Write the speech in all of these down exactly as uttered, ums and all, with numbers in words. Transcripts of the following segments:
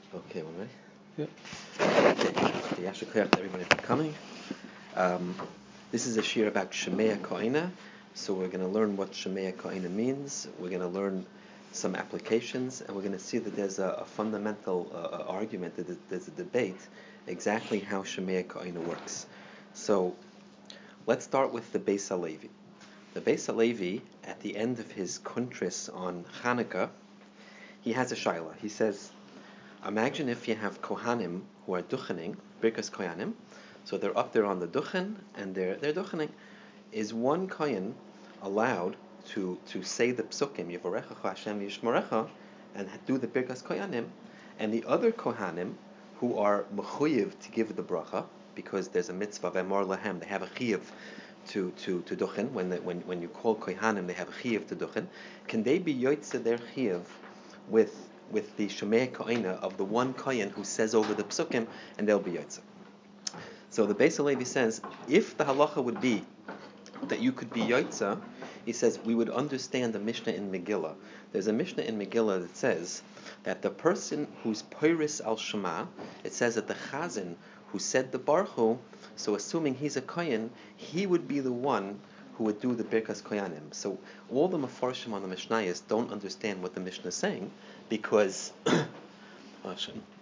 Okay, we're ready? Yeah. Okay, Yasher Koyach to everybody for coming. Um, this is a shir about Shemea Koina, so we're going to learn what Shemea Koina means. We're going to learn some applications, and we're going to see that there's a, a fundamental uh, argument, that there's a debate exactly how Shemea Koina works. So let's start with the Beis HaLevi. The Beis HaLevi, at the end of his kuntris on Hanukkah, he has a shaila. He says, imagine if you have kohanim who are duchening, birkas kohanim, so they're up there on the duchen and they're they're duchening. Is one kohen allowed to to say the psukim Yivarechacha Hashem Yishmerecha and do the birkas kohanim, and the other kohanim who are mechuyev to give the bracha because there's a mitzvah v'emor lahem, they have a chiyuv to to to duchen when the, when when you call kohanim they have a chiyuv to duchen. Can they be yotzei their chiyuv with with the Shemea Koina of the one Kohen who says over the Psukim, and they'll be Yotze. So the Beis HaLevi says, if the halacha would be that you could be Yotze, he says, we would understand the Mishnah in Megillah. There's a Mishnah in Megillah that says that the person who's Poiris al Shema, it says that the Chazan who said the Baruch Hu, so assuming he's a Kohen, he would be the one who would do the Birkas Koyanim. So all the Mefarshim on the Mishnayos don't understand what the Mishnah is saying because oh,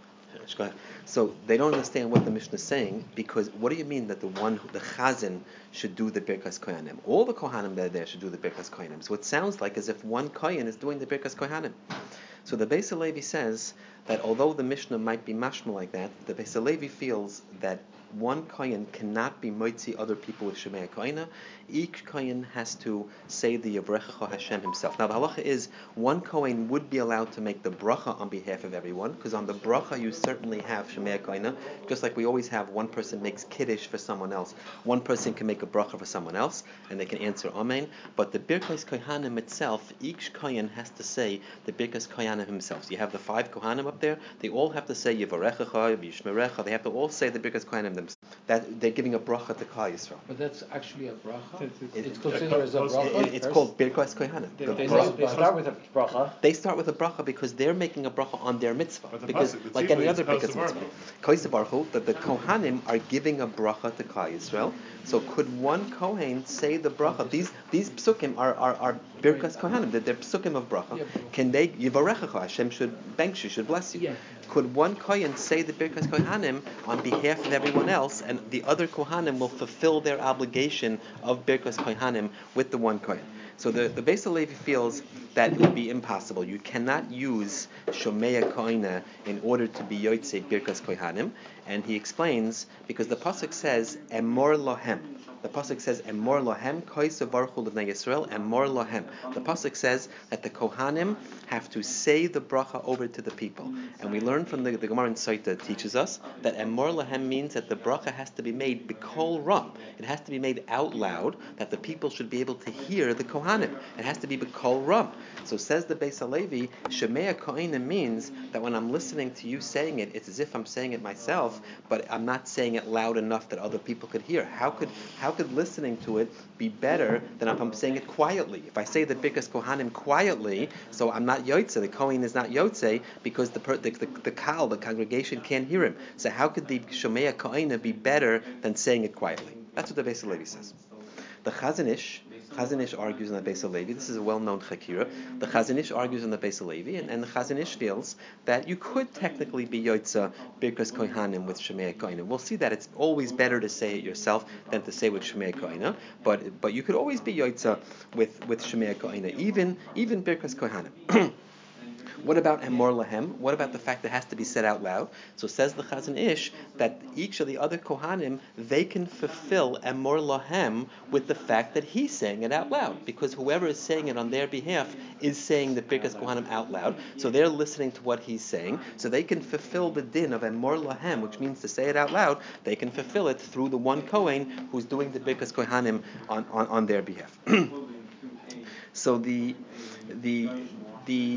so they don't understand what the Mishnah is saying because what do you mean that the one, who, the Chazan, should do the Birkas Koyanim? All the Kohanim that are there should do the Birkas Koyanim. So it sounds like as if one Kohen is doing the Birkas Koyanim. So the Beis HaLevi says that although the Mishnah might be mashma like that, the Beis HaLevi feels that one kohen cannot be moitzi other people with Shemea Koina. Each kohen has to say the Yavrechacha Hashem himself. Now the halacha is one kohen would be allowed to make the bracha on behalf of everyone, because on the bracha you certainly have Shemea Koina, just like we always have one person makes kiddush for someone else. One person can make a bracha for someone else, and they can answer Amen. But the Birkas Kohanim itself, each kohen has to say the Birkas Kohanim himself. So you have the five kohanim up there, they all have to say Yavarechacha, Yishmerecha, they have to all say the Birkas Kohanim themselves. That they're giving a bracha to Klal Yisrael. But that's actually a bracha? It, it's considered as a bracha? It, it's called Birkas Kohanim. They, the they, bracha. they start with a bracha. They start with a bracha because they're making a bracha on their mitzvah. But the Because pasuk, like any other Tzivah, Birkas it's mitzvah. Baruch Koisa Baruch Hu, that the Kohanim are giving a bracha to Klal Yisrael. So could one Kohen say the bracha? These these psukim are are, are Birkas Kohanim. They're, they're psukim of bracha. Can they Yivarechacha Hashem should bank you, should bless you? Yeah. Could one Kohen say the Birkas Kohanim on behalf of everyone else, and the other Kohanim will fulfill their obligation of Birkas Kohanim with the one Kohen? So the, the Beis HaLevi feels that it would be impossible. You cannot use Shomea Koina in order to be Yotzei Birkas Kohanim, and he explains, because the Pasuk says, Emor Lohem. The Pasuk says, Emor Lohem, Koisa Baruchu L'Bnei Yisrael, Emor Lohem. The Pasuk says that the Kohanim have to say the bracha over to the people. And we learn from the, the Gemara in Saita teaches us that Emor Lohem means that the bracha has to be made b'kol ram. It has to be made out loud, that the people should be able to hear the Kohanim. It has to be b'kol ram. So says the Beis HaLevi, Shemea Koina means that when I'm listening to you saying it, it's as if I'm saying it myself, but I'm not saying it loud enough that other people could hear. How could how could listening to it be better than if I'm saying it quietly? If I say the Birkas Kohanim quietly, so I'm not Yotze, the Kohen is not Yotze, because the the, the the Kal, the congregation, can't hear him. So how could the Shemea Koina be better than saying it quietly? That's what the Beis HaLevi says. The Chazon Ish, Chazon Ish argues on the Beis HaLevi. This is a well-known chakira. The Chazon Ish argues on the Beis HaLevi, and, and the Chazon Ish feels that you could technically be Yotza Birkas Kohanim with Shemea Koina. We'll see that it's always better to say it yourself than to say with Shemea Koina, but but you could always be Yotza with with Shemea Koina, even even Birkas Kohanim. What about Emor Lahem? What about the fact that it has to be said out loud? So says the Chazon Ish that each of the other Kohanim, they can fulfill Emor Lahem with the fact that he's saying it out loud, because whoever is saying it on their behalf is saying the Birkas Kohanim out loud, so they're listening to what he's saying, so they can fulfill the din of Emor Lahem, which means to say it out loud. They can fulfill it through the one Kohen who's doing the Birkas Kohanim on, on, on their behalf. So the the the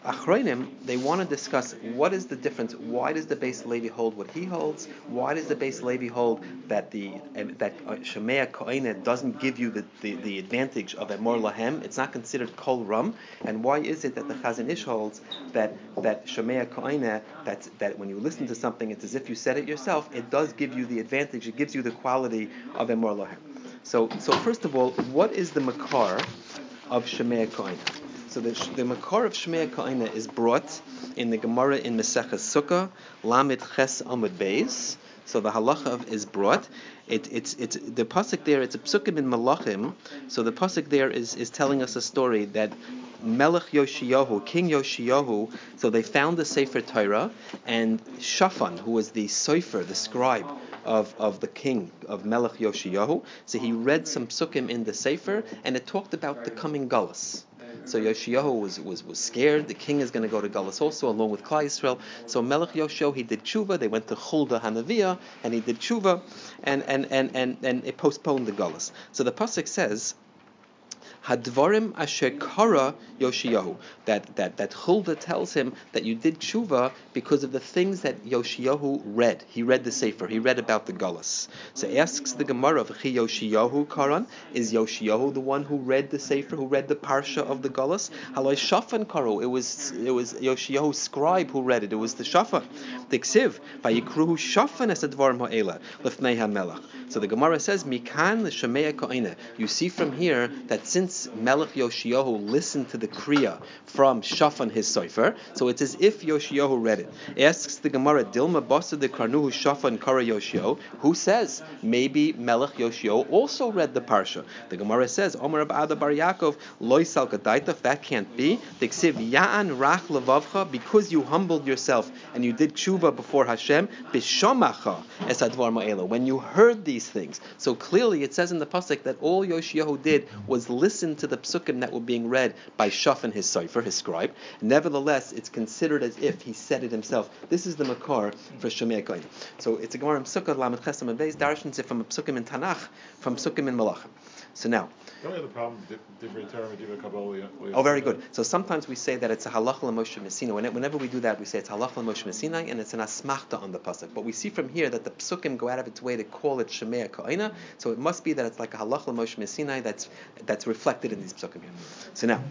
Achronim, they want to discuss what is the difference. Why does the Beis Levi hold what he holds? Why does the Beis Levi hold that the uh, that uh, Shemea Koine doesn't give you the, the, the advantage of Emor Lahem? It's not considered Kol Rum. And why is it that the Chazon Ish holds that that Shemea Koine, that that when you listen to something, it's as if you said it yourself. It does give you the advantage. It gives you the quality of Emor Lahem. So so first of all, what is the makar of Shemea Koine? So the, the makar of Shemea Koine is brought in the Gemara in Maseches Sukkah, Lamed Ches Amud Beis. So the halacha of is brought. It, it's it's the pasuk there. It's a psukim in Malachim. So the pasuk there is is telling us a story that Melech Yoshiyahu, King Yoshiyahu. So they found the Sefer Torah, and Shaphan, who was the sofer, the scribe of of the king of Melech Yoshiyahu. So he read some psukim in the Sefer, and it talked about the coming Galus. So Yoshiyahu was, was, was scared. The king is going to go to Galus also, along with Klal Yisrael. So Melech Yoshiyahu, he did tshuva. They went to Chulda Hanaviyah, and he did tshuva, and and, and, and, and it postponed the Galus. So the pasuk says, Hadvarim asher kara Yoshiyahu. That that that Chulda tells him that you did tshuva because of the things that Yoshiyahu read. He read the Sefer. He read about the Galus. So asks the Gemara of Chi Yoshiyahu Karan. Is Yoshiyahu the one who read the Sefer, who read the parsha of the Galus? Haloi Shafan Karo. It was it was Yoshiyahu's scribe who read it. It was the Shafan. The Ksiv Vayikruhu Shafan es advarim ha'ela lefnei hamelach. So the Gemara says Mikan l'Shemea Koine. You see from here that since Melech Yoshiyahu listened to the Kriya from Shaphan his Sefer, so it's as if Yoshiyahu read it. Asks the Gemara, Dilma Basa de Karnuhu Shaphan Kara Yoshiyahu, who says maybe Melech Yoshiyahu also read the Parsha. The Gemara says, Omer Abba Bar Yaakov, Loi Sal Gadaita, that can't be. The Ksiv Ya'an Rach Levavcha, because you humbled yourself and you did tshuva before Hashem, Bishamacha Es Advar Ma'ela, when you heard these things. So clearly it says in the pasuk that all Yoshiyahu did was listen to the psukim that were being read by Shaphan his Sefer, his scribe. Nevertheless, it's considered as if he said it himself. This is the makar for Shemea Koine. So it's a Gemara in Sukkah, Lamed Ches Amud Beis, darshans it from a psukim in Tanakh, from psukim in Malachim. So now, don't have the problem. Divrei Torah, Divrei Kabbalah. Oh, very good. So sometimes we say that it's a halacha l'Moshe Messina. Whenever we do that, we say it's halacha l'Moshe Messina, and it's an asmachta on the pasuk. But we see from here that the psukim go out of its way to call it Shemea Koina. So it must be that it's like a halacha l'Moshe Messina that's that's reflected in these psukim here. So now.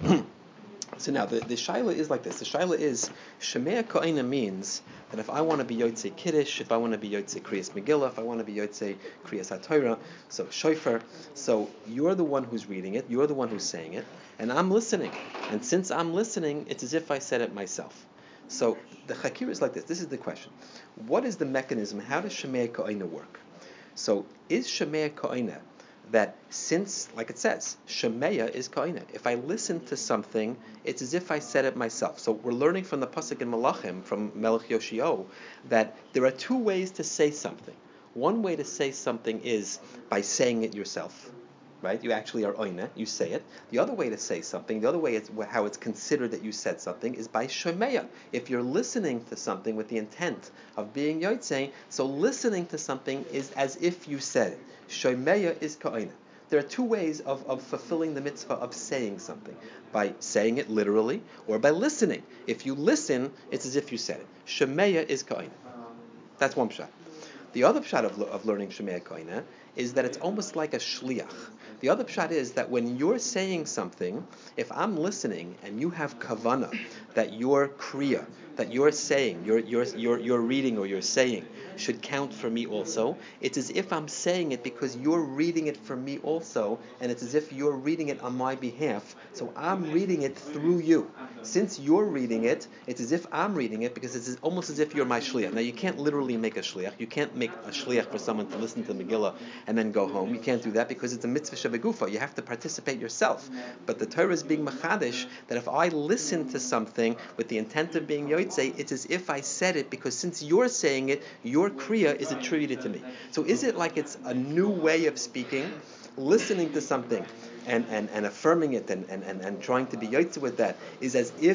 So now the, the shaila is like this. The shaila is Shemea Koina means that if I want to be Yotzei Kiddush, if I want to be Yotzei Kriyas Megillah, if I want to be Yotzei Kriyas HaTorah, so Shofar, so you're the one who's reading it, you're the one who's saying it, and I'm listening. And since I'm listening, it's as if I said it myself. So the Chakir is like this. This is the question. What is the mechanism? How does Shemea Koina work? So is Shemea Koina that since, like it says, Shemea is Koine. If I listen to something, it's as if I said it myself. So we're learning from the pasuk in Malachim, from Melech Yoshiyahu, that there are two ways to say something. One way to say something is by saying it yourself, right? You actually are oine, you say it. The other way to say something, the other way it's how it's considered that you said something, is by Shemea. If you're listening to something with the intent of being Yotzei, so listening to something is as if you said it. Shemea is Ka'ina. There are two ways of, of fulfilling the mitzvah of saying something. By saying it literally, or by listening. If you listen, it's as if you said it. Shemea is Ka'ina. That's one pshat. The other pshat of, of learning Shemea Koina is that it's almost like a shliach. The other pshat is that when you're saying something, if I'm listening and you have kavana, that your kriya, that you're saying, you're, you're, you're, you're reading or you're saying, should count for me also, it's as if I'm saying it because you're reading it for me also, and it's as if you're reading it on my behalf, so I'm reading it through you. Since you're reading it, it's as if I'm reading it because it's almost as if you're my shliach. Now you can't literally make a shliach. You can't make a shliach for someone to listen to Megillah and then go home. You can't do that because it's a mitzvah shebegufa. You have to participate yourself. But the Torah is being machadish that if I listen to something with the intent of being yotzei, it's as if I said it because since you're saying it, your kriya is attributed to me. So is it like it's a new way of speaking, listening to something and, and, and affirming it and, and, and, and trying to be yotzei with that is as if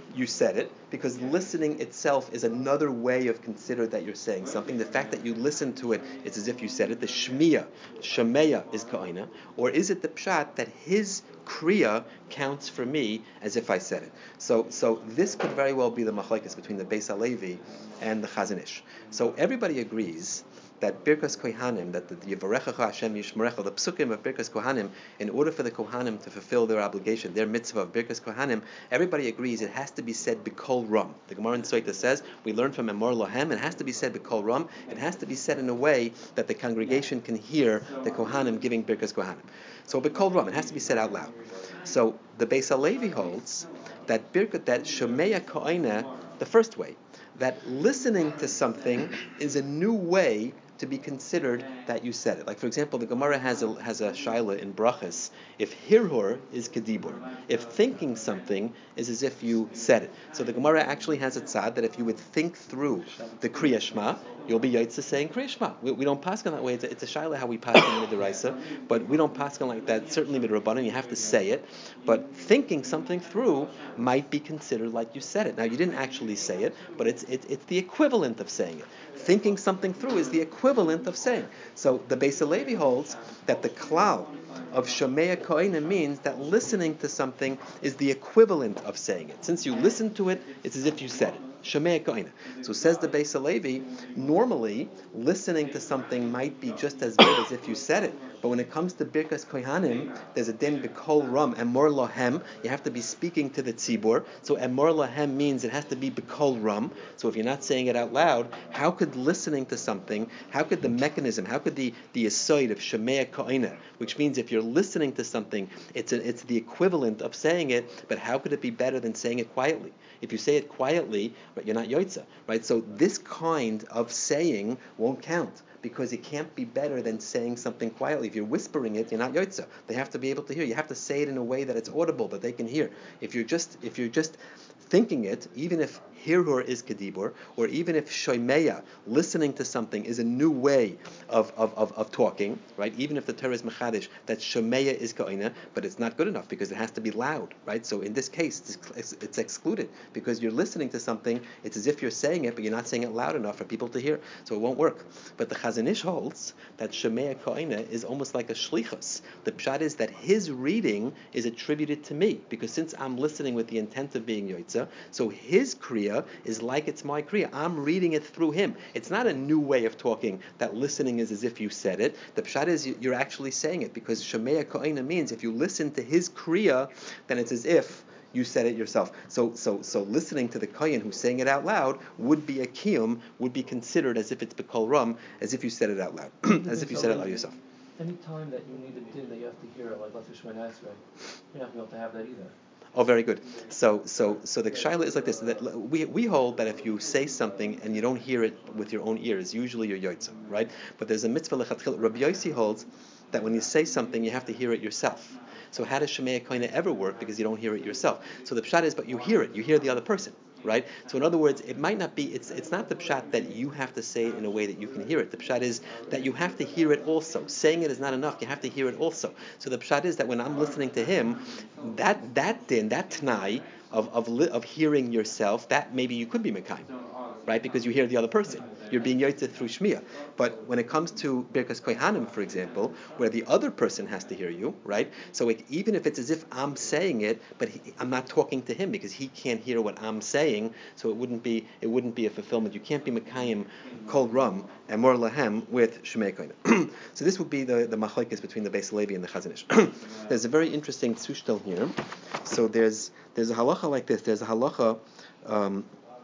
you said it, because listening itself is another way of consider that you're saying something. The fact that you listen to it, it's as if you said it. The shmiya, shameya is ka'ina, or is it the pshat that his kriya counts for me as if I said it? So, so this could very well be the machlekes between the Beis Halevi and the Chazon Ish. So everybody agrees that Birkas Kohanim, that the Yivarechacha Hashem Yishmerecha, the psukim of Birkas Kohanim, in order for the Kohanim to fulfill their obligation, their mitzvah of Birkas Kohanim, everybody agrees it has to be said b'kol ram. The Gemara in Soita says, we learn from Emor Lohem, it has to be said b'kol ram, it has to be said in a way that the congregation can hear the Kohanim giving Birkas Kohanim. So b'kol ram, it has to be said out loud. So the Beis Halevi holds that Birkat, that Shomeya Ko'ina, the first way, that listening to something is a new way to be considered that you said it. Like, for example, the Gemara has a has a shaila in brachas. If hirhur is kedibur, if thinking something is as if you said it. So the Gemara actually has a tzad that if you would think through the kriya shma, you'll be yaitza saying kriya shma. We, we don't paskin that way. It's a, it's a shaila how we paskin in the deraisa, but we don't paskin like that. Certainly with rabbanim, you have to say it. But thinking something through might be considered like you said it. Now you didn't actually say it, but it's it's, it's the equivalent of saying it. Thinking something through is the equivalent of saying. So the Beis Halevi holds that the klal of Shomeya Ko'ina means that listening to something is the equivalent of saying it. Since you listen to it, it's as if you said it. Shomeya Ko'ina. So says the Beis Halevi, normally listening to something might be just as good as if you said it. But when it comes to Birkas Kohanim, there's a din b'kol ram, emor lohem. You have to be speaking to the tzibur. So emor lohem means it has to be b'kol ram. So if you're not saying it out loud, how could listening to something, how could the mechanism, how could the the aside of Shomeya Ko'ina, which means if you're listening to something, it's a, it's the equivalent of saying it, but how could it be better than saying it quietly? If you say it quietly, right, you're not yoitza, right? So this kind of saying won't count, because it can't be better than saying something quietly. If you're whispering it, you're not yotza. They have to be able to hear. You have to say it in a way that it's audible, that they can hear. If you're just if you're just thinking it, even if hirhur is kedibur, or even if shoimeya, listening to something, is a new way of, of, of, of talking, right? Even if the Torah is mechadish, that shomeya is ko'ina, but it's not good enough because it has to be loud, right? So in this case, it's, it's excluded because you're listening to something. It's as if you're saying it, but you're not saying it loud enough for people to hear, so it won't work. But the Chazon Ish holds that shomeya ko'ina is almost like a shlichus. The pshat is that his reading is attributed to me, because since I'm listening with the intent of being yotza, so his kriya is like it's my kriya. I'm reading it through him. It's not a new way of talking that listening is as if you said it. The pshat is you're actually saying it, because shomeya ko'ina means if you listen to his kriya, then it's as if you said it yourself. So so so listening to the kohen who's saying it out loud would be a kiyum, would be considered as if it's b'kol ram, as if you said it out loud, as if you said it out loud yourself. Any time that you need a din that you have to hear it, like let's say Shemona Esrei, you're not going to be able to have that either. Oh, very good. So, so, so the shaila is like this: that we we hold that if you say something and you don't hear it with your own ears, usually you're yotza, right? But there's a mitzvah lechatchil. Rabbi Yossi holds that when you say something, you have to hear it yourself. So how does Shomeya Ko'ina ever work? Because you don't hear it yourself. So the pshat is, but you hear it. You hear the other person, right? So in other words, it might not be. It's it's not the pshat that you have to say it in a way that you can hear it. The pshat is that you have to hear it also. Saying it is not enough. You have to hear it also. So the pshat is that when I'm listening to him, that that din, that t'nai of of li, of hearing yourself, that maybe you could be mekayim, right? Because you hear the other person. You're being yotze through shmiya. But when it comes to Birkas Kohanim, for example, where the other person has to hear you, right? So it, even if it's as if I'm saying it, but he, I'm not talking to him because he can't hear what I'm saying, so it wouldn't be it wouldn't be a fulfillment. You can't be mekayim kol ram and mor lahem with Shomeya Ko'ina. So this would be the the machlokes between the Beis Halevi and the Chazon Ish. There's a very interesting tzushtel here. So there's there's a halacha like this. There's a halacha. Um,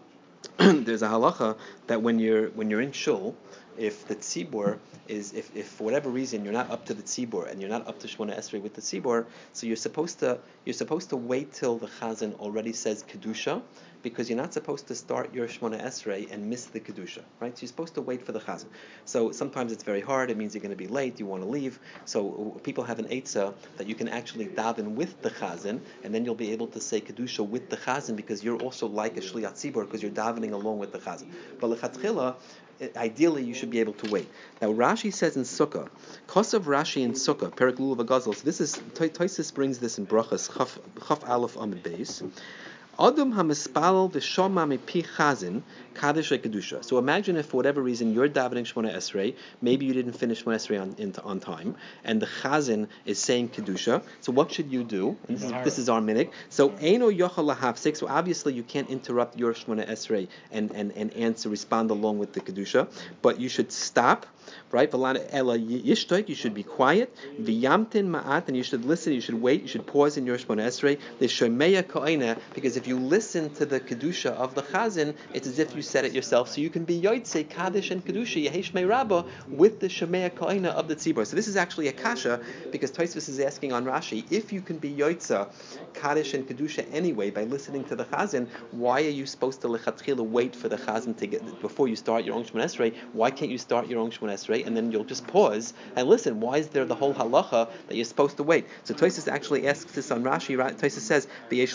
There's a halacha that when you're when you're in shul, if the tzibur is if, if for whatever reason you're not up to the tzibur and you're not up to Shemona Esrei with the tzibur, so you're supposed to you're supposed to wait till the chazan already says kedusha, because you're not supposed to start your Shemona Esrei and miss the kedusha, right? So you're supposed to wait for the chazan. So sometimes it's very hard. It means you're going to be late. You want to leave. So people have an eitzah that you can actually daven with the chazan, and then you'll be able to say kedusha with the chazan, because you're also like a shliat tzibur because you're davening along with the chazan. But lechatchila, ideally, you should be able to wait. Now, Rashi says in Sukkah, Kosav Rashi in Sukkah, Perek Lulav Agazal. So this is Tosfos brings this in Brachas Chaf Chaf Aleph Amud Beis. Adam hamispalel v'shoma mipi chazin kaddish kedusha. So imagine if for whatever reason you're davening Shmona Esrei, maybe you didn't finish Shmona Esrei on in, on time, and the chazin is saying kedusha. So what should you do? And this is this is our minhag. So eino yochel lahafsik. So obviously you can't interrupt your Shmona Esrei and and and answer respond along with the kedusha, but you should stop. Right? Ela yishtoik. You should be quiet. V'yamtin ma'at, and you should listen. You should wait. You should pause in your Shmona Esrei. The shomeya koina, because if you listen to the kedusha of the chazin, it's as if you said it yourself. So you can be yotzei kaddish and kedusha yehesh me'rabba with the shomeya koina of the tzibur. So this is actually a kasha because Tosfos is asking on Rashi, if you can be yotzei kaddish and kedusha anyway by listening to the chazin, why are you supposed to lechatchila wait for the chazin to get before you start your own Shmona Esrei? Why can't you start your own Shmona Esrei and then you'll just pause and listen? Why is there the whole halacha that you're supposed to wait? So Tosfos actually asks this on Rashi. Tosfos says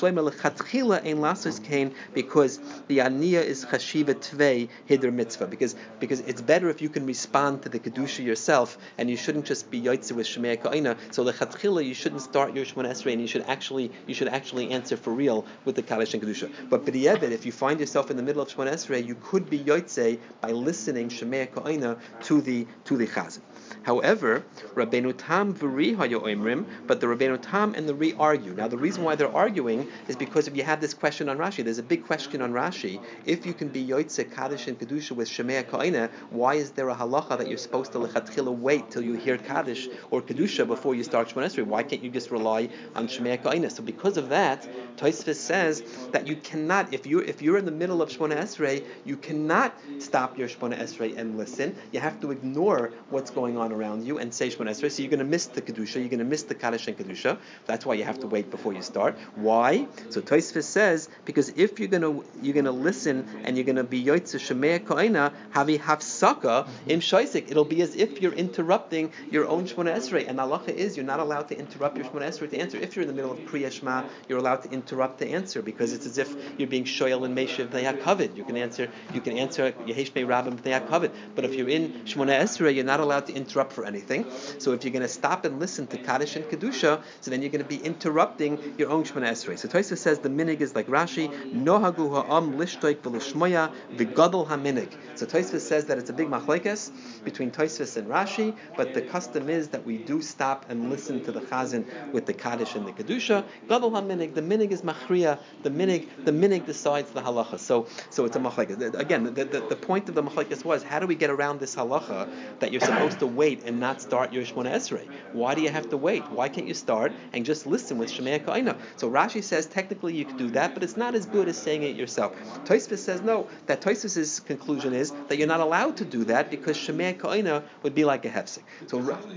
because the aniyah is chashiva tvei hidr mitzvah, because because it's better if you can respond to the kedusha yourself and you shouldn't just be yotzei with shemei ka'ina. So the lechatchila you shouldn't start your Shmona Esrei and you should actually you should actually answer for real with the kaddish and kedusha. But b'di'evet, if you find yourself in the middle of Shmona Esrei, you could be yotzei by listening shemei ka'ina to the to the chazan. However, Rabbeinu Tam v'Ri hayo oimrim, but the Rabbeinu Tam and the Ri argue. Now, the reason why they're arguing is because if you have this question on Rashi, there's a big question on Rashi. If you can be yotzei kaddish and kedusha with shemei ka'ina, why is there a halacha that you're supposed to lechatchila wait till you hear kaddish or kedusha before you start Shmona Esrei? Why can't you just rely on shemei ka'ina? So, because of that, Tosfos says that you cannot, if you if you're in the middle of Shmona Esrei, you cannot stop your Shmona Esrei and listen. You have to ignore what's going on around you and say Shmona Esrei. So you're going to miss the kedusha. You're going to miss the kaddish and kedusha. That's why you have to wait before you start. Why? So Tosfos says because if you're going to you're going to listen and you're going to be yotzei shemei ka'ina havi hafsaka im shaisik. It'll be as if you're interrupting your own Shmona Esrei. And halacha is you're not allowed to interrupt your Shmona Esrei to answer. If you're in the middle of Kriya Shema, you're allowed to interrupt the answer because it's as if you're being shoyel and meishiv b'nei hakavod. You can answer you can answer yehesh me'rabba b'nei hakavod. But if you're in Shmona Esrei, you're not allowed to interrupt for anything. So if you're going to stop and listen to kaddish and kedusha, so then you're going to be interrupting your own Shmona Esrei. So Tosfos says the minig is like Rashi, nohagu ha'am lishtoik v'lishmoya v'gadol ha'minig. So Tosfos says that it's a big machlekes between Tosfos and Rashi, but the custom is that we do stop and listen to the chazan with the kaddish and the kedusha. Gadol ha'minig, the minig is machriya. The minig, the minig decides the halacha. So, so it's a machlekes. Again, the, the, the point of the machlekes was how do we get around this halacha that you're supposed to wait and not start your Shmona Esrei? Why do you have to wait? Why can't you start and just listen with shemei ka'ina? So Rashi says technically you could do that, but it's not as good as saying it yourself. Tosfos says no. That Tosfos' conclusion is that you're not allowed to do that because shemei ka'ina would be like a hefsek. So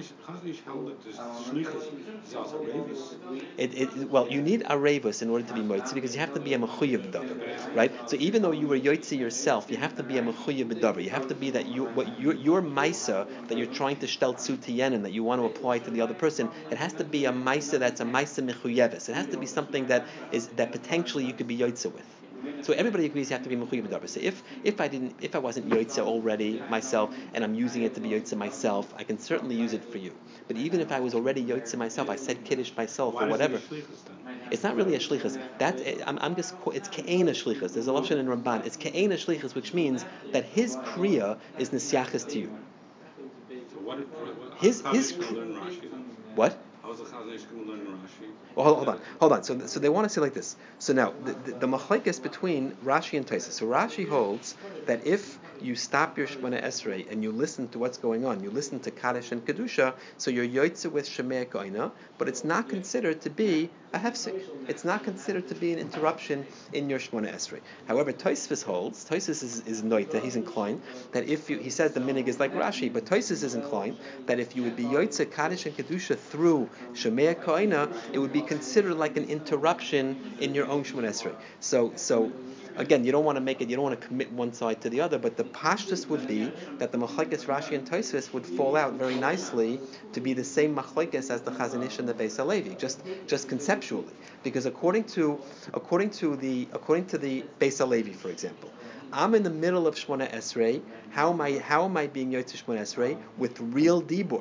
it, it, well, you need arevus in order to be moitzi because you have to be a mechuyev b'davar, right? So even though you were yoitzi yourself, you have to be a mechuyev b'davar. You have to be that you what your your maisa that you're trying to shtel tzu tiyenin that you want to apply to the other person. It has to be a maisa that's a maisa mechuyeves. It has to be something that is that potentially you could be yoitzi with. So everybody agrees you have to be mechuyev b'davar. So if if I didn't if I wasn't yoitze already myself and I'm using it to be yoitze myself, I can certainly use it for you. But even if I was already yoitze myself, I said kiddush myself or whatever. It's not really a shlichus. That I'm, I'm just it's ke'ena shlichus. There's a lashon in Ramban. It's ke'ena shlichus, which means that his kriya is nisyachas to you. So what, what, his how his did you learn Rashi? What? How is the Chazon Ish going to learn Rashi? Well, hold, hold on, hold on. So, so they want to say like this. So now, the, the, the machlekes between Rashi and Tosfos. So Rashi holds that if you stop your Shemona Esrei and you listen to what's going on, you listen to Kaddish and Kedusha, so you're yoitze with Shemei Koina, but it's not considered to be a hefsek. It's not considered to be an interruption in your Shemona Esrei. However, Tosfos holds, Tosfos is, is noita, he's inclined, that if you, he says the minig is like Rashi, but Tosfos is inclined that if you would be yoitze Kaddish and Kedusha through Shemei Koina, it would be considered like an interruption in your own Shemona Esrei. So, so again, you don't want to make it, you don't want to commit one side to the other, but the pashtus would be that the machlekes Rashi and Tosfos would fall out very nicely to be the same machlekes as the Chazon Ish and the Beis Halevi, just just conceptually, because according to according to the according to the Beis Halevi, for example, I'm in the middle of Shmona Esrei. How am I how am I being Yotzei Shmona Esrei with real dibur?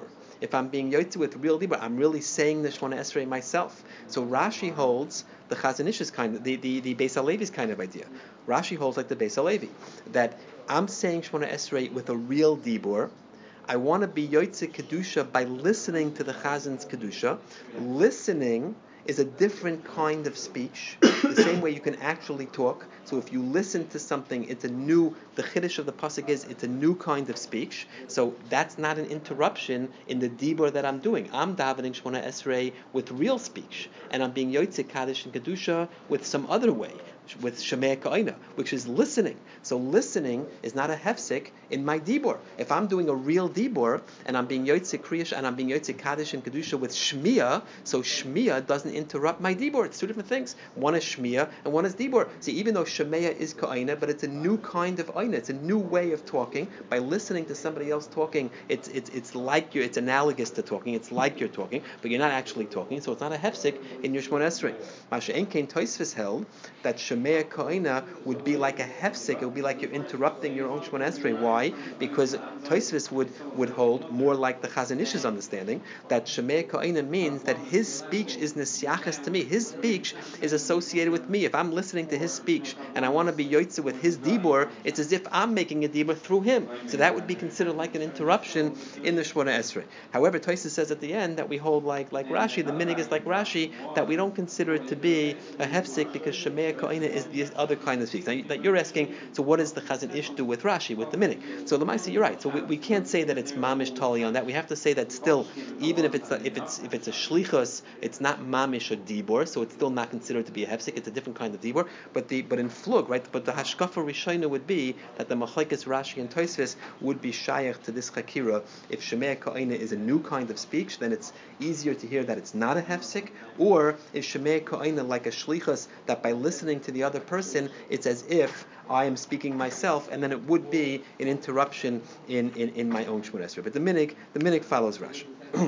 if I'm being yotze with real dibur, I'm really saying the Shemona Esrei myself. So Rashi holds the Chazon Ish's kind of, the, the, the Beis Halevi's kind of idea. Rashi holds like the Beis Halevi, that I'm saying Shemona Esrei with a real dibur. I want to be Yotze Kedusha by listening to the Chazan's Kedusha. Listening is a different kind of speech, the same way you can actually talk. So if you listen to something, it's a new, the Chiddush of the Pasuk is, it's a new kind of speech. So that's not an interruption in the dibur that I'm doing. I'm davening Shemona Esrei with real speech, and I'm being Yotze Kaddish and Kedusha with some other way, with Shemei Ka'ina, which is listening. So listening is not a hefsek in my dibur. If I'm doing a real dibur, and I'm being Yotze Kriyash, and I'm being Yotze Kaddish and Kedusha with Shmiya, so Shmiya doesn't interrupt my dibur. It's two different things. One is Shmiya, and one is dibur. See, even though Shemeya is Ka'ina, but it's a new kind of Aina. It's a new way of talking. By listening to somebody else talking, it's it's it's like you're, it's analogous to talking. It's like you're talking, but you're not actually talking. So it's not a hefsek in your Shemona Esrei. Masha Enkein Tosfos held that Shemeya Ka'ina would be like a hefsek. It would be like you're interrupting your own Shemona Esrei. Why? Because Tosfos would would hold more like the Chazon Ish's understanding that Shemeya Ka'ina means that his speech is nesyachas to me. His speech is associated with me. If I'm listening to his speech and I want to be Yotze with his dibur, it's as if I'm making a dibur through him. So that would be considered like an interruption in the Shemona Esrei. However, Tosfos says at the end that we hold like like Rashi, the minig is like Rashi, that we don't consider it to be a hefsek because Shemeya Ka'ina is the other kind of speech. Now that you're asking, so what does the Chazon Ish do with Rashi, with the minig? So the Maisa, you're right. So we, we can't say that it's mamish tali on that. We have to say that still, even if it's a, if it's if it's a shlichus, it's not mamish a dibur, so it's still not considered to be a hefsek. It's a different kind of dibur. But the but in flug, right? But the hashkafa rishayna would be that the machlekes Rashi and Tosfos would be shayach to this chakira. If Shemeya Ka'ina is a new kind of speech, then it's easier to hear that it's not a hefsek. Or is Shemeya Ka'ina like a shlichus that by listening to the other person, it's as if I am speaking myself, and then it would be an interruption in, in, in my own Shemona Esrei. But the minig the minig follows Rashi.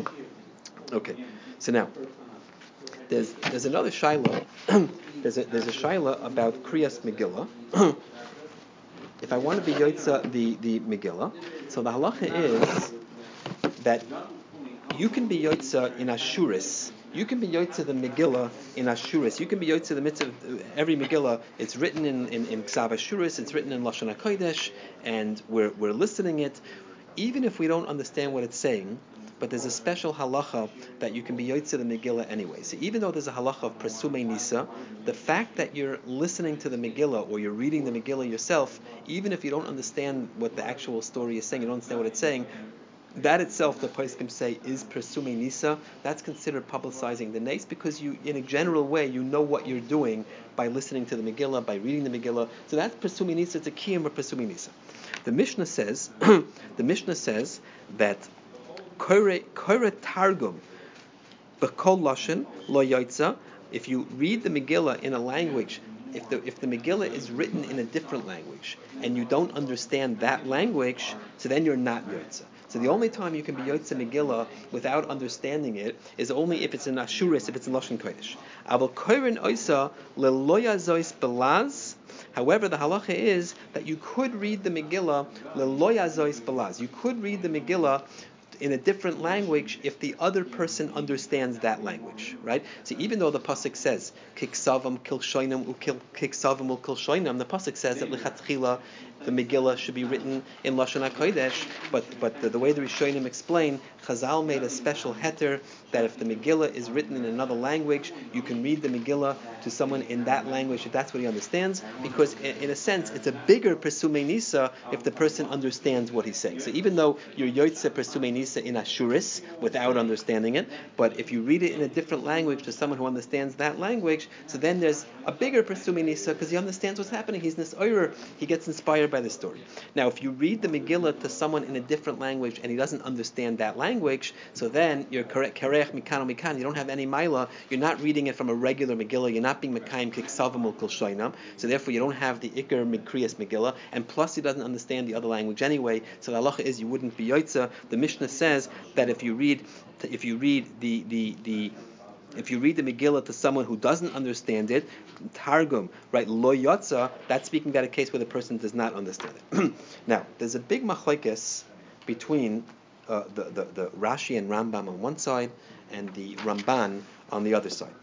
Okay, so now there's there's another shaila. there's a there's a shaila about Kriyas Megillah. If I want to be Yotza the the Megillah, so the halacha is that you can be Yotza in Ashuris. You can be Yotze the Megillah in Ashuris. You can be Yotze the mitzvah. Every Megillah, it's written in in, in Ksav Ashuris. It's written in Lashon HaKodesh, and we're we're listening it, even if we don't understand what it's saying. But there's a special halacha that you can be Yotze the Megillah anyway. So even though there's a halacha of Presumei Nisa, the fact that you're listening to the Megillah or you're reading the Megillah yourself, even if you don't understand what the actual story is saying, you don't understand what it's saying, that itself, the poskim say, is Presumei Nisa. That's considered publicizing the nes, because you, in a general way, you know what you're doing by listening to the Megillah, by reading the Megillah. So that's Presumei Nisa. It's a kiyum of Presumei Nisa. The Mishnah says, the Mishnah says that Kore Targum B'kol Lashon Lo Yotza. If you read the Megillah in a language, if the if the Megillah is written in a different language and you don't understand that language, so then you're not Yotza. So the only time you can be Yotze Megillah without understanding it is only if it's in Ashuris, if it's in Lashon Kodesh. Aval Koren Oisa Leloya Zois Belaz. However, the halacha is that you could read the Megillah Leloya Zois Belaz. You could read the Megillah in a different language if the other person understands that language, right? So even though the pasuk says kiksavam kilshoinam ukil kiksavam ul kilshoinam, the pasuk says that lichatchila the Megillah should be written in Lashon HaKodesh, but but the, the way the Rishonim explain, Chazal made a special heter that if the Megillah is written in another language, you can read the Megillah to someone in that language if that's what he understands, because in, in a sense it's a bigger Presumei Nisa if the person understands what he's saying. So even though you're Yotze Presumei Nisa in Ashuris without understanding it, but if you read it in a different language to someone who understands that language, so then there's a bigger Presumei Nisa because he understands what's happening. He's Nisoyer, he gets inspired by the story. Now, if you read the Megillah to someone in a different language and he doesn't understand that language, so then you're correct, kerech mikan mikan. You don't have any maila. You're not reading it from a regular Megillah. You're not being mekayim kiksavam ul kol shoinam. So therefore, you don't have the ikar mikriyas Megillah. And plus, he doesn't understand the other language anyway. So the halacha is you wouldn't be yotza. The Mishnah says that if you read, if you read the the the If you read the Megillah to someone who doesn't understand it, Targum, right, Lo Yotza, that's speaking about a case where the person does not understand it. Now, there's a big machlekes between uh, the, the the Rashi and Rambam on one side, and the Ramban on the other side.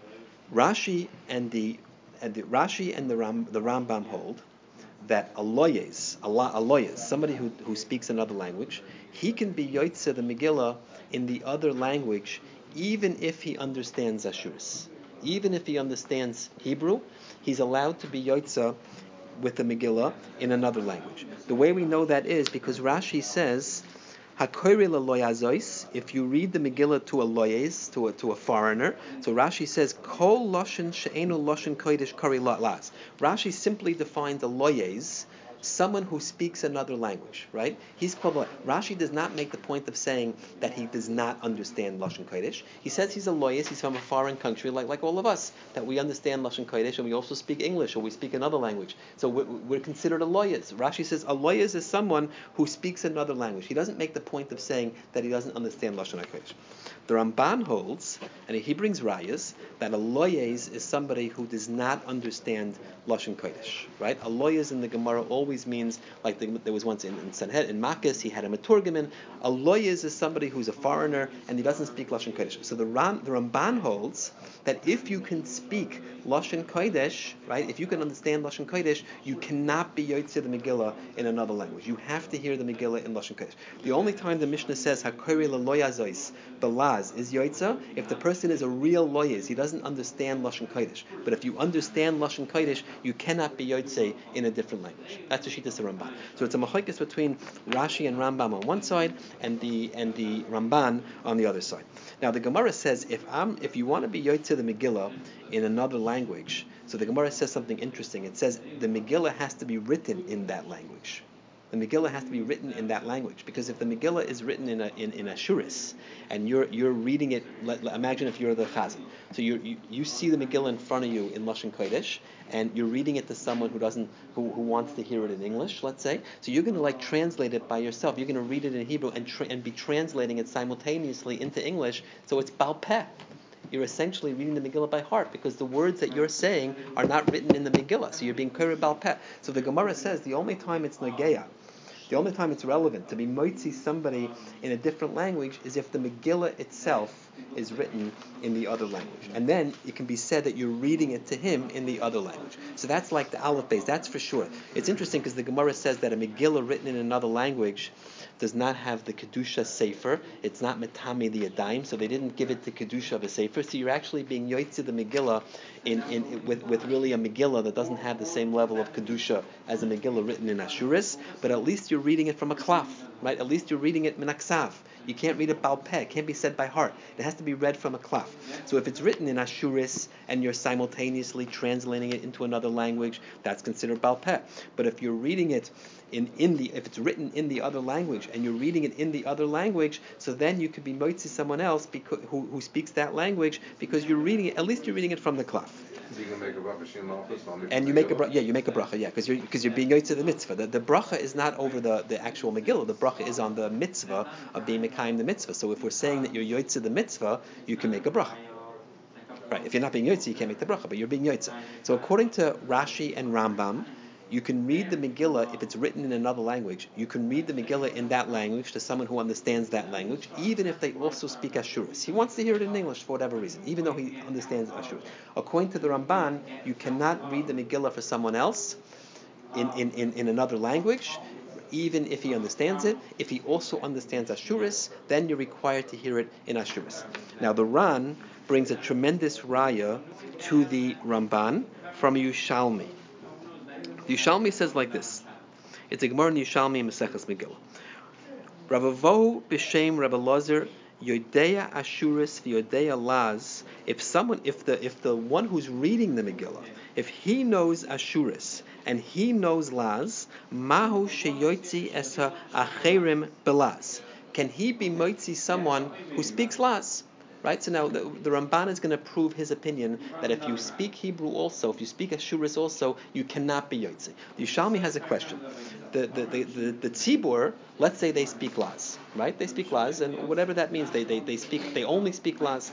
Rashi and the and the Rashi and the Ram, the Rambam hold that a loyes, a loyes, somebody who, who speaks another language, he can be yotzeh the Megillah in the other language, even if he understands Ashuris. Even if he understands Hebrew, he's allowed to be yotzeh with the Megillah in another language. The way we know that is because Rashi says, Hakoyre loyazois, if you read the Megillah to a loyes, to a to a foreigner, so Rashi says, Kol loshen she'enu loshen kodesh kari las. Rashi simply defines a loyes, someone who speaks another language, right? He's called a, Rashi does not make the point of saying that he does not understand Lashon Kodesh. He says he's a loyes, he's from a foreign country, like, like all of us, that we understand Lashon Kodesh and we also speak English or we speak another language. So we're, we're considered a loyes. Rashi says a loyes is someone who speaks another language. He doesn't make the point of saying that he doesn't understand Lashon Kodesh. The Ramban holds, and he brings rayas, that a loyes is somebody who does not understand Lashon Kodesh, right? A loyes in the Gemara always means, like the, there was once in, in Sanhed, in Makkas, he had a Meturgemin. A loyes is somebody who's a foreigner and he doesn't speak Lashon Kodesh. So the, Ram, the Ramban holds that if you can speak Lashon Kodesh, right, if you can understand Lashon Kodesh, you cannot be Yotzei the Megillah in another language. You have to hear the Megillah in Lashon Kodesh. The only time the Mishnah says, HaKori LeLoyazois, the Laz, is Yotzei, if the person is a real loyes, he doesn't understand Lashon Kodesh. But if you understand Lashon Kodesh, you cannot be Yotzei in a different language. That's the Shittas of Ramban. So it's a machlokes between Rashi and Rambam on one side and the and the Ramban on the other side. Now the Gemara says if I'm if you want to be Yotzei the Megillah in another language, so the Gemara says something interesting. It says the Megillah has to be written in that language. The Megillah has to be written in that language, because if the Megillah is written in a in, in Ashuris and you're you're reading it, let, imagine if you're the Chazan, so you you you see the Megillah in front of you in Lashon Kodesh, and you're reading it to someone who doesn't who, who wants to hear it in English, let's say. So you're going to like translate it by yourself. You're going to read it in Hebrew and tra- and be translating it simultaneously into English. So it's Baal Peh. You're essentially reading the Megillah by heart, because the words that you're saying are not written in the Megillah. So you're being Koreh Baal Peh. So the Gemara says the only time it's Nageya, the only time it's relevant to be moitzi somebody in a different language is if the Megillah itself is written in the other language. And then it can be said that you're reading it to him in the other language. So that's like the Aleph Beis, that's for sure. It's interesting because the Gemara says that a Megillah written in another language does not have the Kedusha Sefer. It's not Metami the Yadayim, so they didn't give it the Kedusha of a Sefer. So you're actually being Yotzei the Megillah in, in, with, with really a Megillah that doesn't have the same level of Kedusha as a Megillah written in Ashuris, but at least you're reading it from a klaf, right? At least you're reading it minaksav. You can't read it Baal Peh. It can't be said by heart. It has to be read from a klaf. So if it's written in Ashuris and you're simultaneously translating it into another language, that's considered Baal Peh. But if you're reading it in, in the, if it's written in the other language and you're reading it in the other language, so then you could be moitzi someone else because, who, who speaks that language, because you're reading it, at least you're reading it from the klaf. So you can make a bracha shem malchus. And you make a bracha, yeah, you make a bracha, yeah, because you're because you're being yotzei the mitzvah. The, the bracha is not over the, the actual Megillah. The bracha is on the mitzvah of being mekayim the mitzvah. So if we're saying that you're yotzei the mitzvah, you can make a bracha. Right? If you're not being yotzei, you can't make the bracha, but you're being yotzei. So according to Rashi and Rambam, you can read the Megillah if it's written in another language. You can read the Megillah in that language to someone who understands that language, even if they also speak Ashuris. He wants to hear it in English for whatever reason, even though he understands Ashuris. According to the Ramban, you cannot read the Megillah for someone else in, in, in, in another language, even if he understands it. If he also understands Ashuris, then you're required to hear it in Ashuris. Now the Ran brings a tremendous raya to the Ramban from Yushalmi. Yushalmi says like this. It's a Gemara in Yushalmi in Maseches Megillah. Ravohu b'shem Rabbi Lazar Yodeya Ashuris v'Yodeya Laz. If someone, if the if the one who's reading the Megillah, if he knows Ashuris and he knows Laz, Mahu sheyotzi esa acherim belaz. Can he be moitzi someone who speaks Laz? Right, so now the, the Ramban is going to prove his opinion that if you speak Hebrew also, if you speak Ashuris also, you cannot be Yotzei. The Yushalmi has a question. The the the the, the Tzibur, let's say they speak Laz, right? They speak Laz, and whatever that means, they, they they speak. They only speak Laz.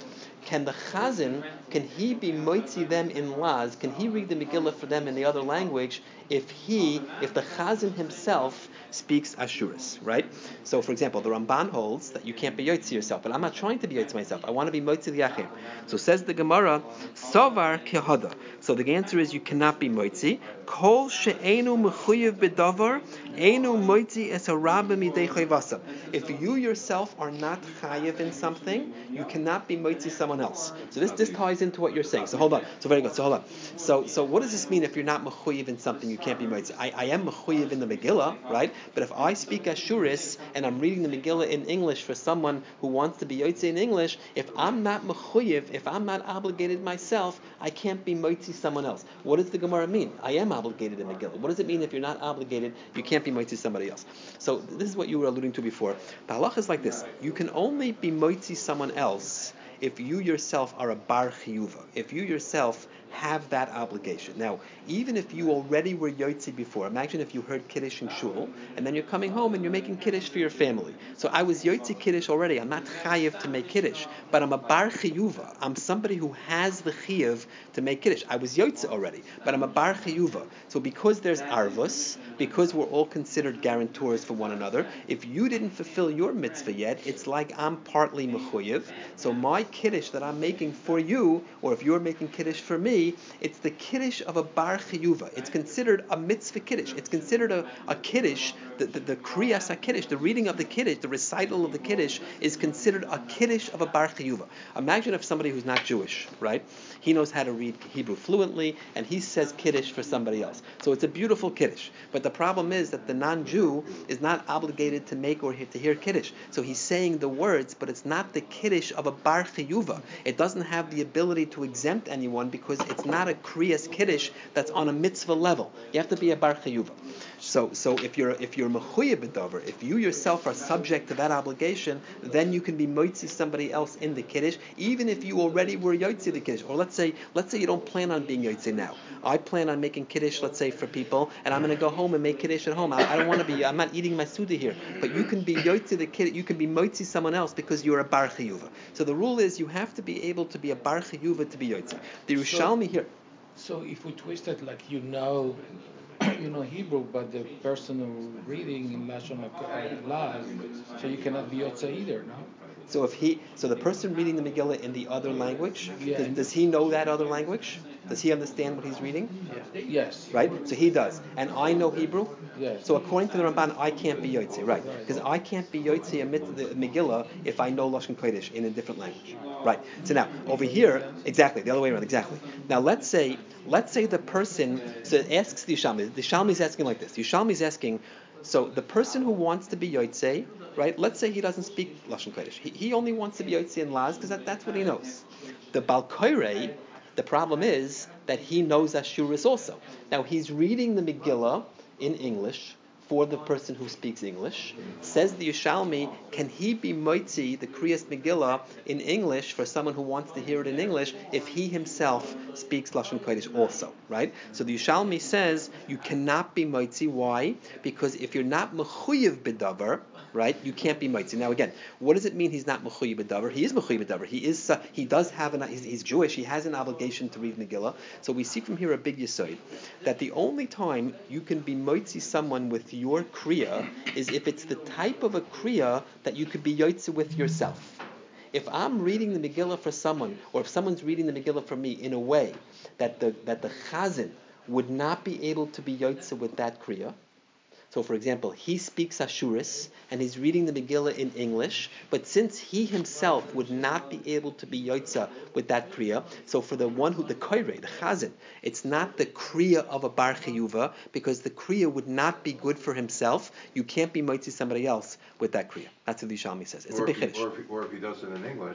can the Chazan, can he be moitzi them in Laz? Can he read the Megillah for them in the other language if he, if the Chazan himself speaks Ashuris, right? So, for example, the Ramban holds that you can't be yotzi yourself, but I'm not trying to be yotzi myself. I want to be moitzi the Achim. So says the Gemara, Sovar kehada. So the answer is you cannot be moitzi. Kol she'enu mechuyev bedavar, enu moitzi es harabba midei chayvasa. If you yourself are not chayev in something, you cannot be moitzi someone else. So this this ties into what you're saying. So hold on. So very good. So hold on. So so what does this mean? If you're not mechuyev in something, you can't be moitzi. I, I am mechuyev in the Megillah, right? But if I speak Ashuris and I'm reading the Megillah in English for someone who wants to be yotzi in English, if I'm not mechuyev, if I'm not obligated myself, I can't be moitzi someone else. What does the Gemara mean? I am obligated in Megillah. What does it mean if you're not obligated? You can't be moitzi somebody else. So this is what you were alluding to before. The halach is like this: you can only be moitzi someone else if you yourself are a bar chiyuva, if you yourself have that obligation. Now, even if you already were yotzi before, imagine if you heard Kiddush in shul, and then you're coming home and you're making Kiddush for your family. So I was yotzi Kiddush already. I'm not chayiv to make Kiddush, but I'm a bar chiyuva. I'm somebody who has the chiyuv to make Kiddush. I was yotzi already, but I'm a bar chiyuva. So because there's arvus, because we're all considered guarantors for one another, if you didn't fulfill your mitzvah yet, it's like I'm partly mechuyev. So my Kiddush that I'm making for you, or if you're making Kiddush for me, it's the Kiddush of a bar chiyuva. It's considered a mitzvah Kiddush. It's considered a, a Kiddush, the, the, the kriyas HaKiddush, the reading of the Kiddush, the recital of the Kiddush is considered a Kiddush of a bar chiyuva. Imagine if somebody who's not Jewish, right? He knows how to read Hebrew fluently, and he says Kiddush for somebody else. So it's a beautiful Kiddush. But the problem is that the non-Jew is not obligated to make or to hear Kiddush. So he's saying the words, but it's not the Kiddush of a bar chiyuva. It doesn't have the ability to exempt anyone because it's not a kriyas Kiddush that's on a mitzvah level. You have to be a bar chiyuva. So, so if you're if you're mechuyev b'davar, if you yourself are subject to that obligation, then you can be moitzi somebody else in the Kiddush, even if you already were yotzi the Kiddush. Or let's say let's say you don't plan on being yotzi now. I plan on making Kiddush, let's say, for people, and I'm going to go home and make Kiddush at home. I, I don't want to be, I'm not eating my suda here. But you can be yotzi the Kiddush, you can be moitzi someone else because you're a bar chiyuva. So the rule is you have to be able to be a bar chiyuva to be yotzi. The Yerushalmi here. So if we twist it like you know, you know Hebrew, but the person who reading in Lashon Laz, so you cannot be yotze either, no? So if he, so the person reading the Megillah in the other language, Yeah. does, does he know that other language? Does he understand what he's reading? Yeah. Yes. Right? So he does. And I know Hebrew? Yes. So according to the Ramban, I can't be Yotze, right? Because I can't be Yotze amid the Megillah if I know Lashon Kodesh in a different language. Right. So now, over here, exactly, the other way around, exactly. Now let's say, let's say the person, so it asks the Yushalmi, the Yushalmi is asking like this, the Yushalmi is asking, so the person who wants to be Yotze, right, let's say he doesn't speak Lashon Kodesh. He, he only wants to be Yotze in Laz because that, that's what he knows. The Bal Koirei, the problem is that he knows Ashuris also. Now he's reading the Megillah in English for the person who speaks English. Says the Yushalmi, can he be moitzi the Kriyas Megillah in English for someone who wants to hear it in English if he himself speaks Lashon Kodesh also, right? So the Yushalmi says you cannot be moitzi. Why? Because if you're not mechuyev b'davar, right, you can't be moitzi. Now again, what does it mean he's not mechuyev b'davar? He is mechuyev b'davar. He is. Uh, he does have an. He's, he's Jewish. He has an obligation to read Megillah. So we see from here a big yesod that the only time you can be moitzi someone with your kriya is if it's the type of a kriya that you could be yotze with yourself. If I'm reading the Megillah for someone, or if someone's reading the Megillah for me in a way that the that the chazan would not be able to be yotze with that kriya. So, for example, he speaks Ashuris and he's reading the Megillah in English, but since he himself would not be able to be Yotza with that Kriya, so for the one who, the Koirei, the Chazan, it's not the Kriya of a Bar Chiyuva, because the Kriya would not be good for himself. You can't be Moitzi somebody else with that Kriya. That's what the Yushalmi says. It's or a big if he, chiddush. or, if he, or if he does it in English.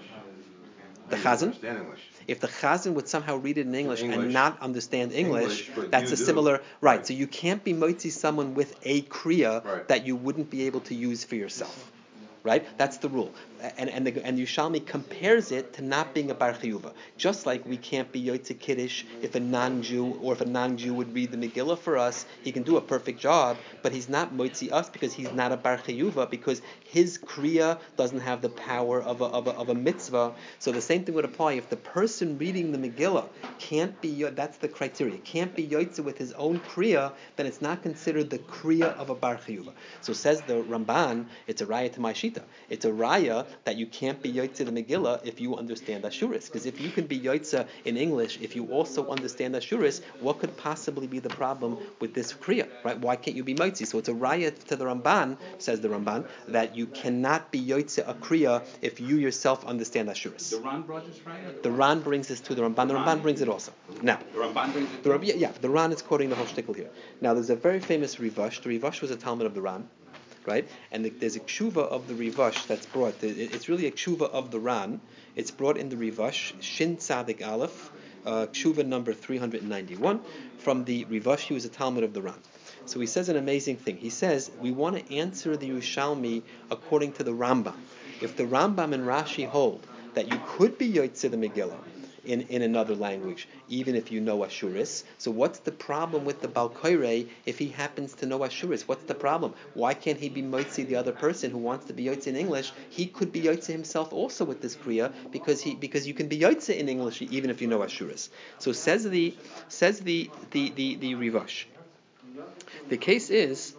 The he Chazan? understand English. If the Chazan would somehow read it in English, English. and not understand English, English, but that's you a do. similar... Right, Right. so you can't be Moitzi someone with a Kriya Right. that you wouldn't be able to use for yourself. right? That's the rule. And and the, and Yerushalmi compares it to not being a bar chiyuva. Just like we can't be yotze kiddush if a non-Jew or if a non-Jew would read the Megillah for us, he can do a perfect job, but he's not motzi us because he's not a bar chiyuva, because his kriya doesn't have the power of a, of a of a mitzvah. So the same thing would apply if the person reading the Megillah can't be, that's the criteria, can't be yotze with his own kriya, then it's not considered the kriya of a bar chiyuva. So says the Ramban, it's a raya to my shita. It's a raya that you can't be yotze the Megillah if you understand Ashuris. Because if you can be yotze in English, if you also understand Ashuris, what could possibly be the problem with this kriya, right? Why can't you be motzi? So it's a raya to the Ramban, says the Ramban, that you cannot be yotze a kriya if you yourself understand Ashuris. The Ran brought this raya? The Ran brings this to the Ramban. The Ramban brings it also. Now, The Ramban brings it the, too? yeah, yeah, the Ran is quoting the whole shtickle here. Now, there's a very famous Rivash. The Rivash was a Talmud of the Ran, right? And the, there's a kshuva of the Rivash that's brought. It, it's really a kshuva of the Ran. It's brought in the Rivash, Shin Tzadik Aleph, uh, kshuva number three hundred ninety-one, from the Rivash. He was a Talmud of the Ran. So he says an amazing thing. He says, we want to answer the Yerushalmi according to the Rambam. If the Rambam and Rashi hold that you could be Yotze the Megillah in, in another language, even if you know Ashuris, so what's the problem with the Bal Koirei if he happens to know Ashuris? What's the problem? Why can't he be Motzi the other person who wants to be Yotze in English? He could be Yotze himself also with this Kriya, because he because you can be Yotze in English even if you know Ashuris. So says the says the the the, the Rivash. The case is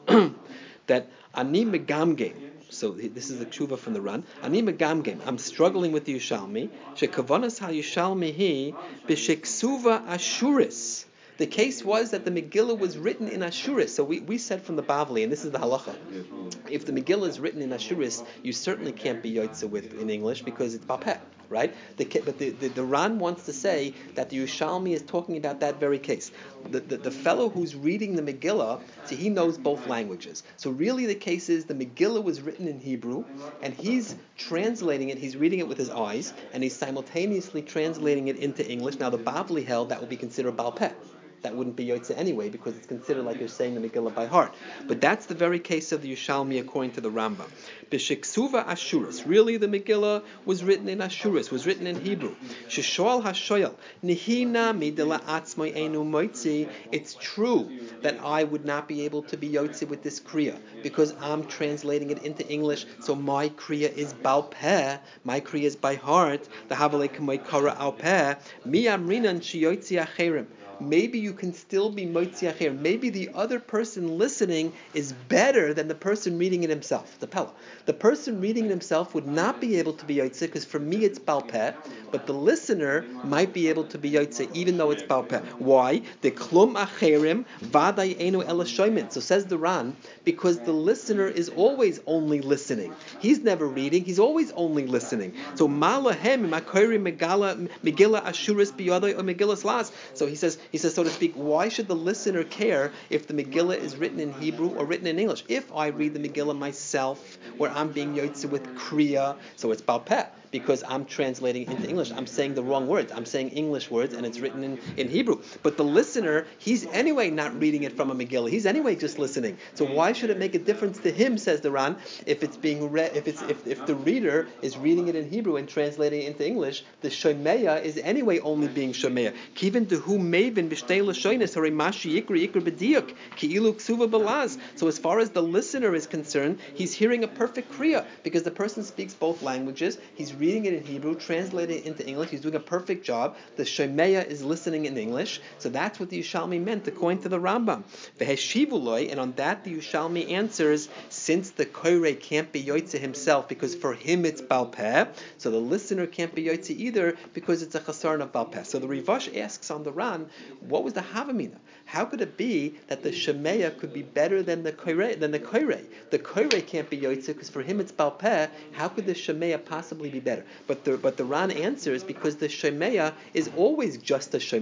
that Ani Megamgem. So this is the tshuva from the Ran. Ani Megamgem. I'm struggling with the Yerushalmi. Shekavanas ha Yerushalmi hi b'sheksuva Ashuris. The case was that the Megillah was written in Ashuris. So we, we said from the Bavli, and this is the halacha, if the Megillah is written in Ashuris, you certainly can't be Yotze with in English because it's Bapeh, right? The, but the, the, the Ran wants to say that the Yerushalmi is talking about that very case. The, the, the fellow who's reading the Megillah, see, he knows both languages. So really the case is the Megillah was written in Hebrew, and he's translating it, he's reading it with his eyes, and he's simultaneously translating it into English. Now the Bavli held that would be considered Balpeh. That wouldn't be Yotze anyway, because it's considered like you're saying the Megillah by heart. But that's the very case of the Yerushalmi according to the Rambam. B'sheksuva Ashuris. Really, the Megillah was written in Ashuris, was written in Hebrew. Sheshoal hashoyal nihina midela atzmoi enu moitzi. It's true that I would not be able to be Yotze with this kriya because I'm translating it into English. So my kriya is balpeh. My kriya is by heart. The havalei k'moi kara alpeh. Mi amrinan sheyotzi acherim. Maybe you can still be motzi acher. Maybe the other person listening is better than the person reading it himself. The pella. The person reading it himself would not be able to be yotze because for me it's balpeh, but the listener might be able to be yotze even though it's balpeh. Why? The klum acherim vaday enu elashoymin. So says the Ran, because the listener is always only listening. He's never reading. He's always only listening. So malahem makori megala megillah ashuris biyadai or megillah las. So he says. He says, so to speak, why should the listener care if the Megillah is written in Hebrew or written in English? If I read the Megillah myself, where I'm being Yotze with Kriya, so it's Balpeh, because I'm translating it into English. I'm saying the wrong words. I'm saying English words, and it's written in, in Hebrew. But the listener, he's anyway not reading it from a Megillah. He's anyway just listening. So why should it make a difference to him, says the Ran, if it's being read, if it's if, if the reader is reading it in Hebrew and translating it into English, the Shomeya is anyway only being Shomeya. Kivin dehu mevin b'shtei lashonis hare mashi yikri yikri b'diuk ki'ilu ksuva balaz. So as far as the listener is concerned, he's hearing a perfect kriya because the person speaks both languages. He's reading it in Hebrew, translating it into English. He's doing a perfect job. The Shomeya is listening in English. So that's what the Yerushalmi meant, according to the Rambam. V'heshivuloi, and on that the Yerushalmi answers, since the Koirei can't be Yotze himself because for him it's Balpeh, so the listener can't be Yotze either because it's a Chasaron of Balpeh. So the Rivash asks on the Ran, what was the Havamina? How could it be that the Shomeya could be better than the Koirei? Than the Koirei? The Koirei can't be Yotze because for him it's Balpeh. How could the Shomeya possibly be better? But the but the Ran answers because the Shomeya is always just a Shomeya.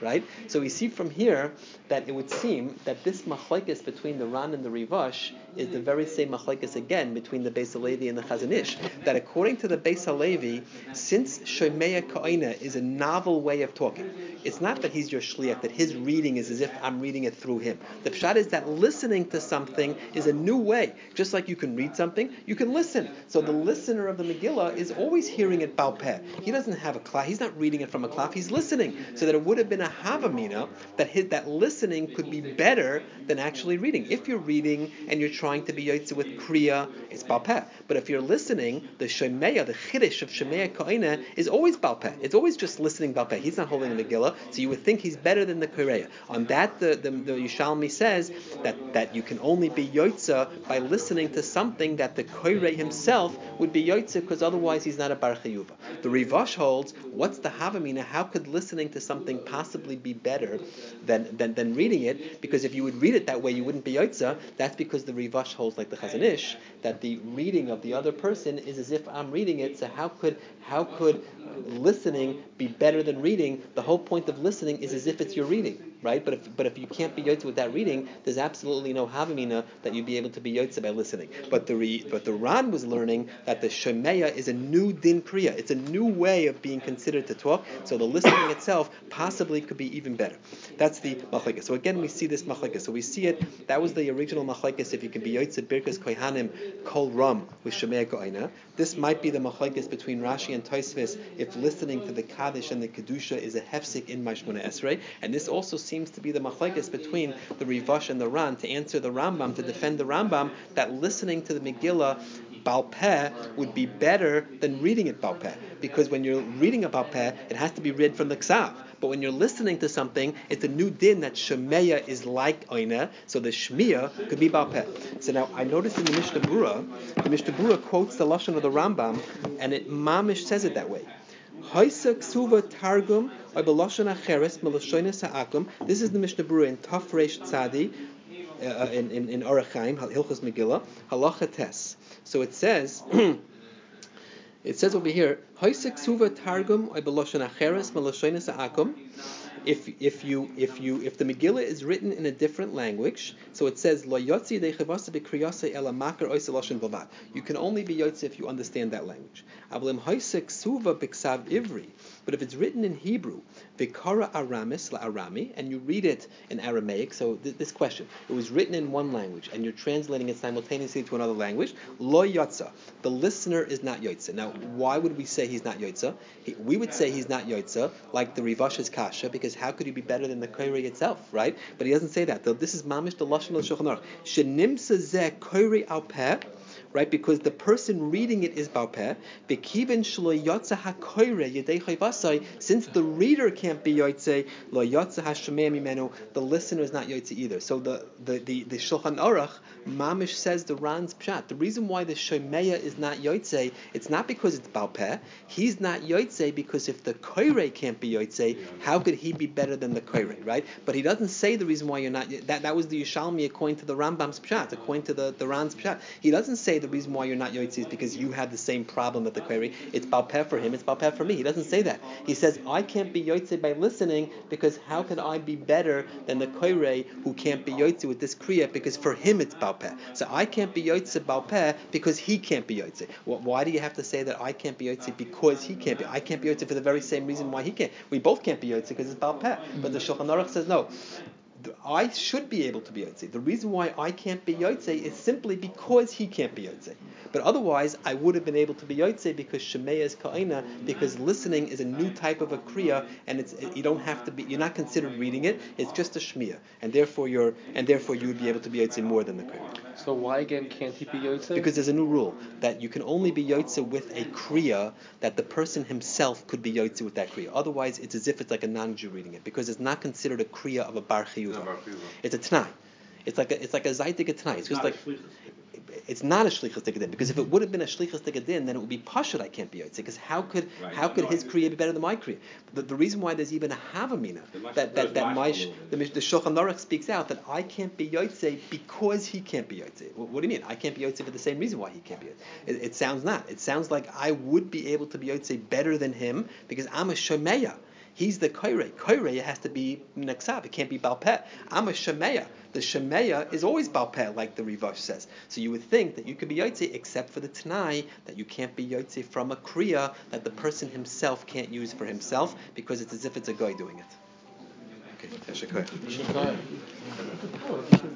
right? So we see from here that it would seem that this machlekes between the Ran and the Rivash is the very same machlekes again between the Beis Halevi and the Chazon Ish. That according to the Beis Halevi, since Shomea Ka'ina is a novel way of talking, it's not that he's your shliach, that his reading is as if I'm reading it through him. The pshat is that listening to something is a new way. Just like you can read something, you can listen. So the listener of the Megillah is always hearing it bal peh. He doesn't have a klaf. He's not reading it from a klaf. He's listening. So that it would have been a havamina that his, that listening could be better than actually reading. If you're reading and you're trying to be yotze with kriya, it's bal peh. But if you're listening, the shemeya, the chiddush of shemeya ka'ina is always bal peh. It's always just listening bal peh. He's not holding the Megillah, so you would think he's better than the koreya. On that, the, the, the Yishalmi says that, that you can only be yotze by listening to something that the koreya himself would be yotze, because otherwise he's not a bar chiyuva. The Rivash holds, what's the havamina? How could listening to something possibly be better than, than, than reading it? Because if you would read it that way, you wouldn't be yotze. That's because the Rivash holds, like the Chazon Ish, that the reading of the other person is as if I'm reading it. So how could how could listening be better than reading? The whole point of listening is as if it's your reading, right? But if but if you can't be yotze with that reading, there's absolutely no havamina that you'd be able to be yotze by listening. But the re, but the Ran was learning that the shemeya is a new din kriya. It's a new way of being considered to talk. So the listening itself possibly could be even better. That's the machlekes. So again, we see this machlekes. So we see it. That was the original machlekes. If you can be yotze birkas kohanim kol ram with shemeya koina. This might be the machlekes between Rashi and Tosfos if listening to the Kaddish and the Kedusha is a hefsek in Mashmona Esrei. And this also seems to be the machlekes between the Rivash and the Ran to answer the Rambam, to defend the Rambam, that listening to the Megillah bal peh would be better than reading it bal peh. Because when you're reading a bal peh, it has to be read from the Ksav. But when you're listening to something, it's a new din that shemeya is like oina, so the shmiya could be bal peh. So now I noticed in the Mishnah Berurah, the Mishnah Berurah quotes the lashon of the Rambam, and it mamish says it that way. This is the Mishnah Berurah in Taf Reish Tzadi, uh, in in, in Orach Chaim, Hilchos Megillah, Halacha Tes. So it says. It says over here, if if you if you if the Megillah is written in a different language, so it says you can only be yotze if you understand that language. But if it's written in Hebrew, vikara aramis la arami, and you read it in Aramaic, so th- this question, it was written in one language and you're translating it simultaneously to another language, lo yotza, the listener is not yotze. Now, why would we say he's not yotze? He, we would say he's not yotze, like the Rivash's kasha, because how could he be better than the koirei itself, right? But he doesn't say that. This is mamish the lashon of Shulchan Aruch. Shenimsa zeh koirei al peh, right? Because the person reading it is bal peh. Bekivin shlo yotza hakoire yedei chayvasai. Since the reader can't be yotze, lo yotza hashomei mimenu. The listener is not yotze either. So the the the, the Shulchan Aruch mamish says the Ran's pshat. The reason why the shomeya is not yotze, it's not because it's bal peh. He's not yotze because if the koire can't be yotze, how could he be better than the koire, right? But he doesn't say the reason why you're not. That that was the Yishalmi according to the Rambam's pshat, according to the the Ran's pshat. He doesn't say the reason why you're not yotze is because you have the same problem with the query. It's bal peh for him, it's bal peh for me. He doesn't say that. He says, I can't be yotze by listening because how can I be better than the query who can't be yotze with this kriya, because for him it's bal peh. So I can't be yotze bal peh because he can't be yotze. Well, why do you have to say that I can't be yotze because he can't be? I can't be yotze for the very same reason why he can't. We both can't be yotze because it's bal peh. But the Shulchan Aruch says no. I should be able to be yotze. The reason why I can't be yotze is simply because he can't be yotze. But otherwise, I would have been able to be yotze because shemeya is ka'ina, because listening is a new type of a kriya, and it's it, you don't have to be. You're not considered reading it. It's just a shmiya, and therefore you're and therefore you would be able to be yotze more than the kriya. So why again can't he be yotze? Because there's a new rule that you can only be yotze with a kriya that the person himself could be yotze with that kriya. Otherwise, it's as if it's like a non-Jew reading it, because it's not considered a kriya of a bar chiyuva. It's a t'nai. It's like a it's like a zaytik t'nai. It's just like it's not a shlichus tikadin, because if it would have been a shlichus tikadin, then it would be pashut. I can't be yotze, because how could right. how could no, his kriya be better than my kriya? The, the reason why there's even a havamina that that that my the, the Shulchan Aruch speaks out that I can't be yotze because he can't be yotze. What, what do you mean? I can't be yotze for the same reason why he can't be yotze. It, it sounds not. It sounds like I would be able to be yotze better than him because I'm a shomeya. He's the koire. Koire has to be neksav. It can't be balpeh. I'm a shemeya. The shemeya is always balpeh, like the Rivash says. So you would think that you could be yotze, except for the tanai, that you can't be yotze from a kriya that the person himself can't use for himself, because it's as if it's a guy doing it. Okay, Shakaya.